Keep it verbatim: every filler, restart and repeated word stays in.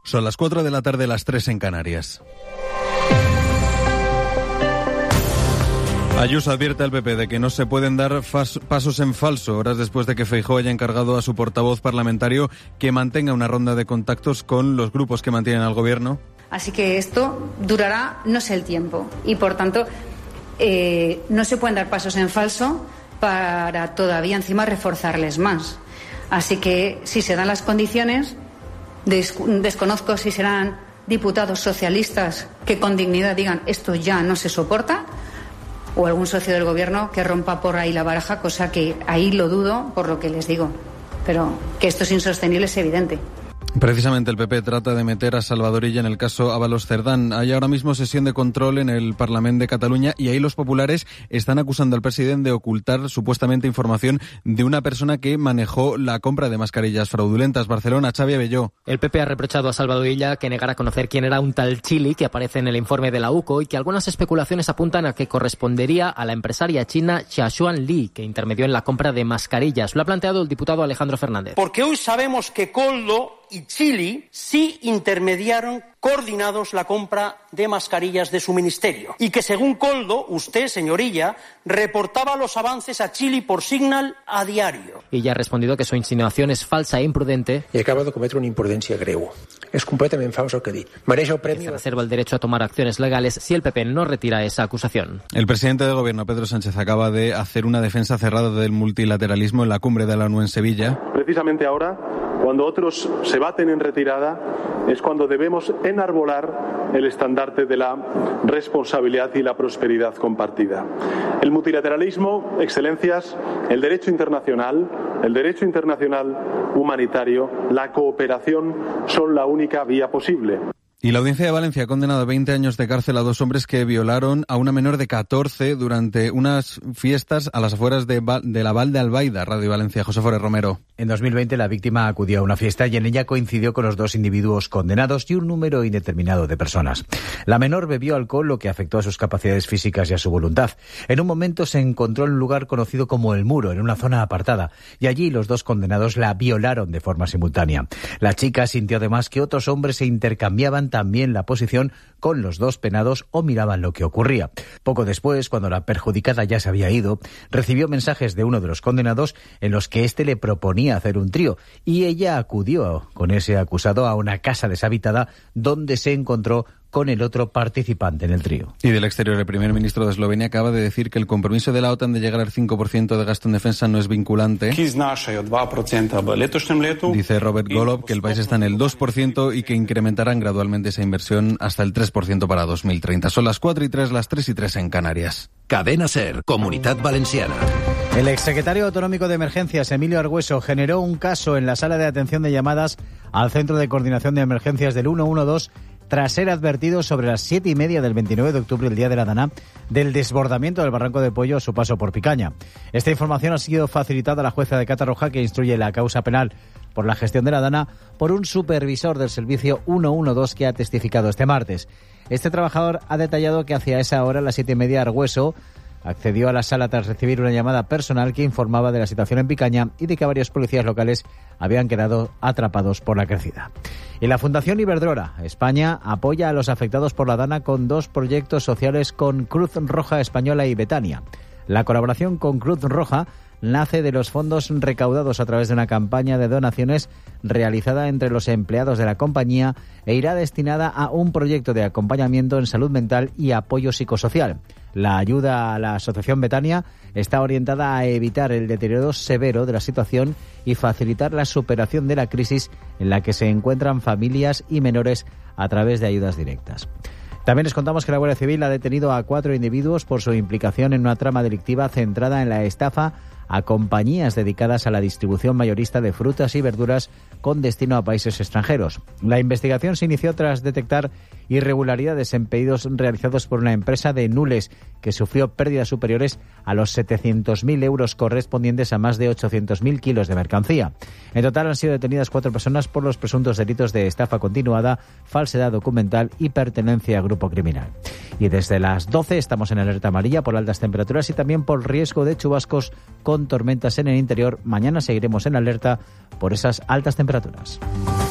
Son las cuatro de la tarde, las tres en Canarias. Ayuso advierte al P P de que no se pueden dar fas- pasos en falso, horas después de que Feijóo haya encargado a su portavoz parlamentario que mantenga una ronda de contactos con los grupos que mantienen al gobierno. Así que esto durará, no sé el tiempo, y por tanto eh, no se pueden dar pasos en falso para todavía encima reforzarles más. Así que si se dan las condiciones, des- desconozco si serán diputados socialistas que con dignidad digan esto ya no se soporta, o algún socio del gobierno que rompa por ahí la baraja, cosa que ahí lo dudo por lo que les digo. Pero que esto es insostenible es evidente. Precisamente el P P trata de meter a Salvador Illa en el caso Ábalos Cerdán. Hay ahora mismo sesión de control en el Parlamento de Cataluña y ahí los populares están acusando al presidente de ocultar supuestamente información de una persona que manejó la compra de mascarillas fraudulentas. Barcelona, Xavi Abelló. El P P ha reprochado a Salvador Illa que negara a conocer quién era un tal Chili que aparece en el informe de la U C O y que algunas especulaciones apuntan a que correspondería a la empresaria china Xiaoxuan Li, que intermedió en la compra de mascarillas. Lo ha planteado el diputado Alejandro Fernández. Porque hoy sabemos que Koldo y Chile sí intermediaron coordinados la compra de mascarillas de su ministerio y que según Koldo, usted, señorilla, reportaba los avances a Chile por Signal a diario. Y ya ha respondido que su insinuación es falsa e imprudente. I acaba de cometre una imprudència greu. És completament fals el que ha dit. Mereix el premi. Se reserva el derecho a tomar acciones legales si el P P no retira esa acusación. El presidente del gobierno, Pedro Sánchez, acaba de hacer una defensa cerrada del multilateralismo en la cumbre de la ONU en Sevilla. Precisamente ahora, cuando otros se baten en retirada, es cuando debemos enarbolar el estandarte de la responsabilidad y la prosperidad compartida. El multilateralismo, excelencias, el derecho internacional, el derecho internacional humanitario, la cooperación son la única vía posible. Y la Audiencia de Valencia ha condenado a veinte años de cárcel a dos hombres que violaron a una menor de catorce durante unas fiestas a las afueras de, Val- de la Val de Albaida. Radio Valencia, José Forés Romero. En dos mil veinte la víctima acudió a una fiesta y en ella coincidió con los dos individuos condenados y un número indeterminado de personas. La menor bebió alcohol, lo que afectó a sus capacidades físicas y a su voluntad. En un momento se encontró en un lugar conocido como El Muro, en una zona apartada, y allí los dos condenados la violaron de forma simultánea. La chica sintió además que otros hombres se intercambiaban también la posición con los dos penados o miraban lo que ocurría. Poco después, cuando la perjudicada ya se había ido, recibió mensajes de uno de los condenados en los que éste le proponía hacer un trío y ella acudió con ese acusado a una casa deshabitada donde se encontró con el otro participante en el trío. Y del exterior, el primer ministro de Eslovenia acaba de decir que el compromiso de la OTAN de llegar al cinco por ciento de gasto en defensa no es vinculante. Dice Robert Golob que el país está en el dos por ciento y que incrementarán gradualmente esa inversión hasta el tres por ciento para dos mil treinta. Son las cuatro y tres, las tres y tres en Canarias. Cadena SER, Comunitat Valenciana. El exsecretario autonómico de Emergencias, Emilio Argüeso, generó un caso en la sala de atención de llamadas al Centro de Coordinación de Emergencias del ciento doce tras ser advertido sobre las siete y media del veintinueve de octubre, el día de la Dana, del desbordamiento del Barranco de Pollo a su paso por Picaña. Esta información ha sido facilitada a la jueza de Catarroja, que instruye la causa penal por la gestión de la Dana, por un supervisor del servicio ciento doce que ha testificado este martes. Este trabajador ha detallado que hacia esa hora, a las siete y media, Argüeso accedió a la sala tras recibir una llamada personal que informaba de la situación en Picaña y de que varios policías locales habían quedado atrapados por la crecida. Y la Fundación Iberdrola España apoya a los afectados por la Dana con dos proyectos sociales con Cruz Roja Española y Betania. La colaboración con Cruz Roja nace de los fondos recaudados a través de una campaña de donaciones realizada entre los empleados de la compañía e irá destinada a un proyecto de acompañamiento en salud mental y apoyo psicosocial. La ayuda a la Asociación Betania está orientada a evitar el deterioro severo de la situación y facilitar la superación de la crisis en la que se encuentran familias y menores a través de ayudas directas. También les contamos que la Guardia Civil ha detenido a cuatro individuos por su implicación en una trama delictiva centrada en la estafa a compañías dedicadas a la distribución mayorista de frutas y verduras con destino a países extranjeros. La investigación se inició tras detectar irregularidades en pedidos realizados por una empresa de Nules que sufrió pérdidas superiores a los setecientos mil euros correspondientes a más de ochocientos mil kilos de mercancía. En total han sido detenidas cuatro personas por los presuntos delitos de estafa continuada, falsedad documental y pertenencia a grupo criminal. Y desde las doce estamos en alerta amarilla por altas temperaturas y también por riesgo de chubascos con tormentas en el interior. Mañana seguiremos en alerta por esas altas temperaturas.